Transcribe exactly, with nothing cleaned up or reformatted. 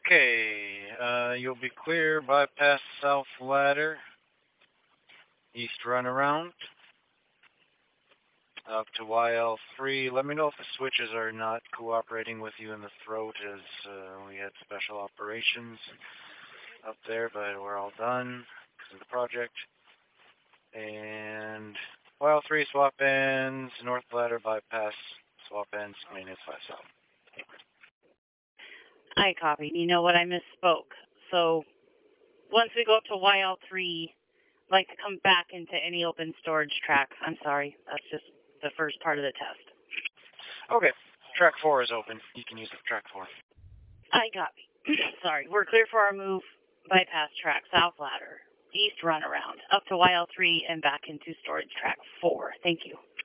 Okay, uh, you'll be clear, bypass south ladder, east runaround, up to Y L three. Let me know if the switches are not cooperating with you in the throat, as uh, we had special operations up there, but we're all done because of the project. And Y L three swap ends, north ladder bypass swap ends, maintenance five south. I copied. You know what? I misspoke. So once we go up to Y L three, like to come back into any open storage tracks. I'm sorry. That's just the first part of the test. Okay, track four is open. You can use the track four. I copy. Sorry. We're clear for our move. Bypass track, south ladder, east runaround, up to Y L three and back into storage track four. Thank you.